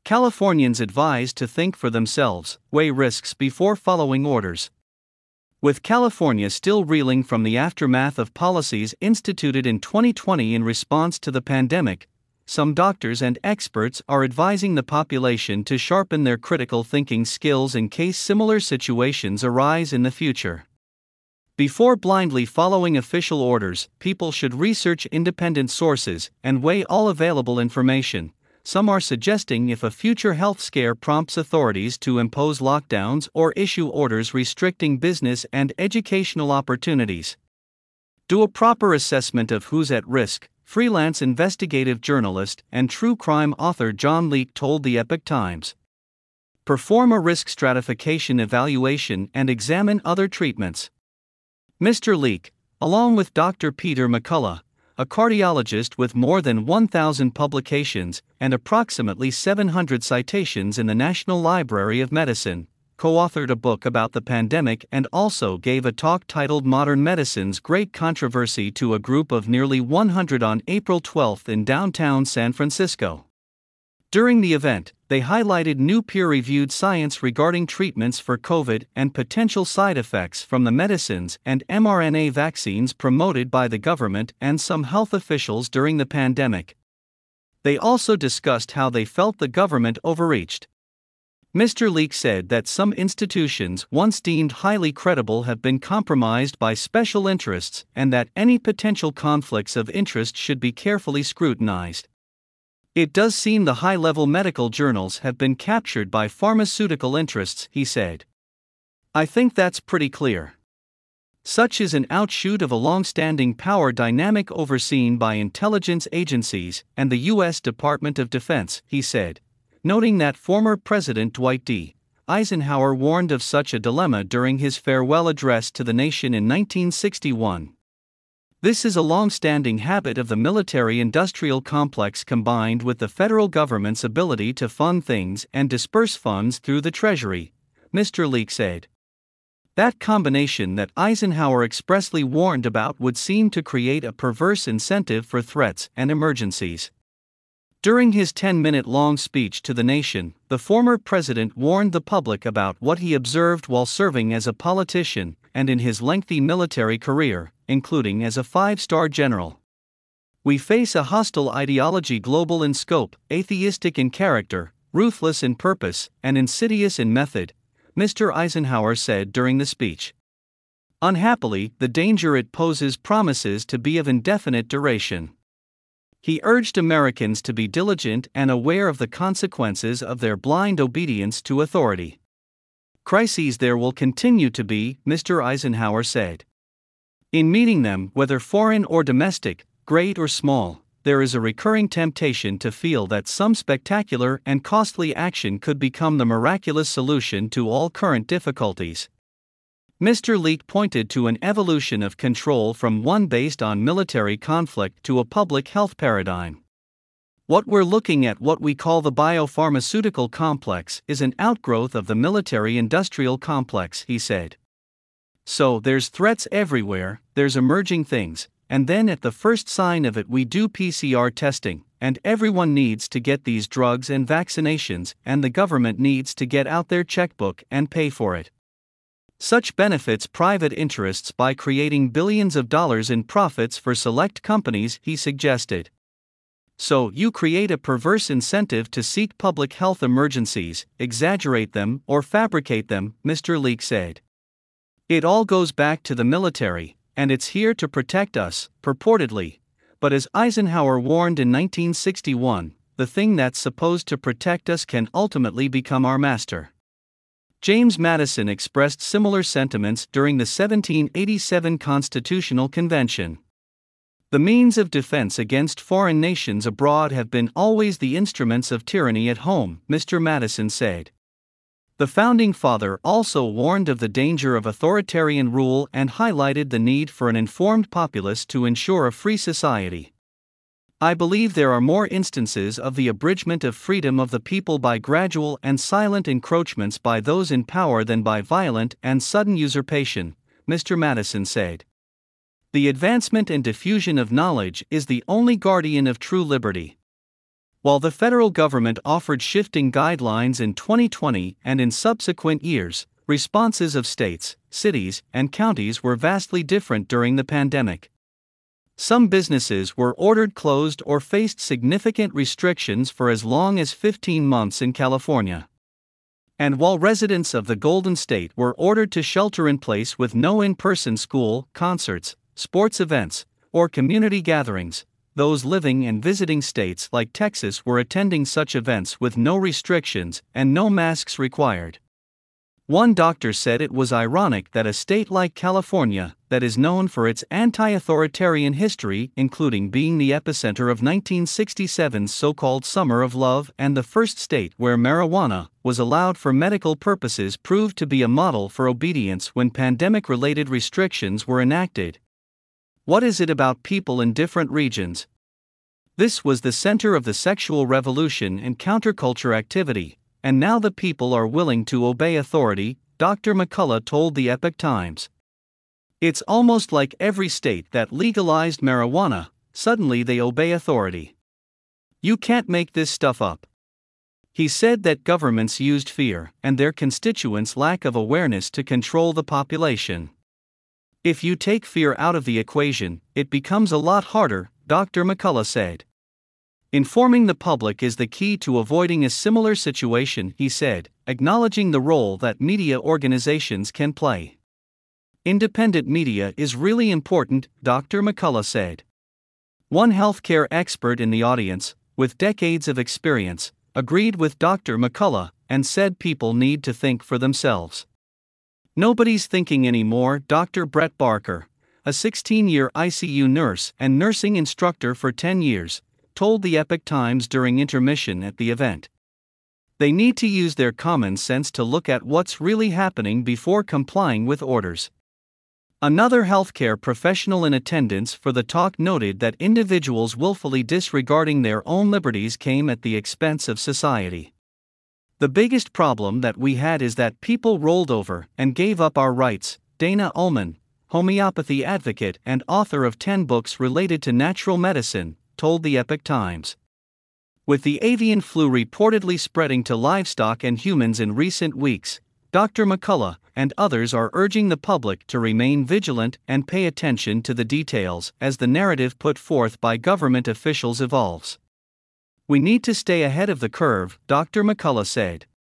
Californians advised to think for themselves, weigh risks before following orders. With California still reeling from the aftermath of policies instituted in 2020 in response to the pandemic, some doctors and experts are advising the population to sharpen their critical thinking skills in case similar situations arise in the future. Before blindly following official orders, people should research independent sources and weigh all available information. Some are suggesting if a future health scare prompts authorities to impose lockdowns or issue orders restricting business and educational opportunities. Do a proper assessment of who's at risk, freelance investigative journalist and true crime author John Leake told the Epoch Times. Perform a risk stratification evaluation and examine other treatments. Mr. Leake, along with Dr. Peter McCullough, a cardiologist with more than 1,000 publications and approximately 700 citations in the National Library of Medicine, co-authored a book about the pandemic and also gave a talk titled Modern Medicine's Great Controversy to a group of nearly 100 on April 12 in downtown San Francisco. During the event, they highlighted new peer-reviewed science regarding treatments for COVID and potential side effects from the medicines and mRNA vaccines promoted by the government and some health officials during the pandemic. They also discussed how they felt the government overreached. Mr. Leake said that some institutions once deemed highly credible have been compromised by special interests and that any potential conflicts of interest should be carefully scrutinized. It does seem the high-level medical journals have been captured by pharmaceutical interests, he said. I think that's pretty clear. Such is an outshoot of a long-standing power dynamic overseen by intelligence agencies and the U.S. Department of Defense, he said, noting that former President Dwight D. Eisenhower warned of such a dilemma during his farewell address to the nation in 1961. This is a long-standing habit of the military-industrial complex combined with the federal government's ability to fund things and disperse funds through the Treasury, Mr. Leake said. That combination that Eisenhower expressly warned about would seem to create a perverse incentive for threats and emergencies. During his 10-minute-long speech to the nation, the former president warned the public about what he observed while serving as a politician and in his lengthy military career, including as a 5-star general. We face a hostile ideology global in scope, atheistic in character, ruthless in purpose, and insidious in method, Mr. Eisenhower said during the speech. Unhappily, the danger it poses promises to be of indefinite duration. He urged Americans to be diligent and aware of the consequences of their blind obedience to authority. Crises there will continue to be, Mr. Eisenhower said. In meeting them, whether foreign or domestic, great or small, there is a recurring temptation to feel that some spectacular and costly action could become the miraculous solution to all current difficulties. Mr. Leake pointed to an evolution of control from one based on military conflict to a public health paradigm. What we're looking at, what we call the biopharmaceutical complex, is an outgrowth of the military-industrial complex, he said. So there's threats everywhere, there's emerging things, and then at the first sign of it we do PCR testing, and everyone needs to get these drugs and vaccinations, and the government needs to get out their checkbook and pay for it. Such benefits private interests by creating billions of dollars in profits for select companies, he suggested. So you create a perverse incentive to seek public health emergencies, exaggerate them, or fabricate them, Mr. Leake said. It all goes back to the military, and it's here to protect us, purportedly. But as Eisenhower warned in 1961, the thing that's supposed to protect us can ultimately become our master. James Madison expressed similar sentiments during the 1787 Constitutional Convention. The means of defense against foreign nations abroad have been always the instruments of tyranny at home, Mr. Madison said. The Founding Father also warned of the danger of authoritarian rule and highlighted the need for an informed populace to ensure a free society. I believe there are more instances of the abridgment of freedom of the people by gradual and silent encroachments by those in power than by violent and sudden usurpation, Mr. Madison said. The advancement and diffusion of knowledge is the only guardian of true liberty. While the federal government offered shifting guidelines in 2020 and in subsequent years, responses of states, cities, and counties were vastly different during the pandemic. Some businesses were ordered closed or faced significant restrictions for as long as 15 months in California. And while residents of the Golden State were ordered to shelter in place with no in-person school, concerts, sports events, or community gatherings, those living and visiting states like Texas were attending such events with no restrictions and no masks required. One doctor said it was ironic that a state like California, that is known for its anti-authoritarian history, including being the epicenter of 1967's so-called Summer of Love and the first state where marijuana was allowed for medical purposes, proved to be a model for obedience when pandemic-related restrictions were enacted. What is it about people in different regions? This was the center of the sexual revolution and counterculture activity, and now the people are willing to obey authority, Dr. McCullough told the Epoch Times. It's almost like every state that legalized marijuana, suddenly they obey authority. You can't make this stuff up. He said that governments used fear and their constituents' lack of awareness to control the population. If you take fear out of the equation, it becomes a lot harder, Dr. McCullough said. Informing the public is the key to avoiding a similar situation, he said, acknowledging the role that media organizations can play. Independent media is really important, Dr. McCullough said. One healthcare expert in the audience, with decades of experience, agreed with Dr. McCullough and said people need to think for themselves. Nobody's thinking anymore, Dr. Brett Barker, a 16-year ICU nurse and nursing instructor for 10 years, told the Epoch Times during intermission at the event. They need to use their common sense to look at what's really happening before complying with orders. Another healthcare professional in attendance for the talk noted that individuals willfully disregarding their own liberties came at the expense of society. The biggest problem that we had is that people rolled over and gave up our rights, Dana Ullman, homeopathy advocate and author of 10 books related to natural medicine, told the Epoch Times. With the avian flu reportedly spreading to livestock and humans in recent weeks, Dr. McCullough and others are urging the public to remain vigilant and pay attention to the details as the narrative put forth by government officials evolves. We need to stay ahead of the curve, Dr. McCullough said.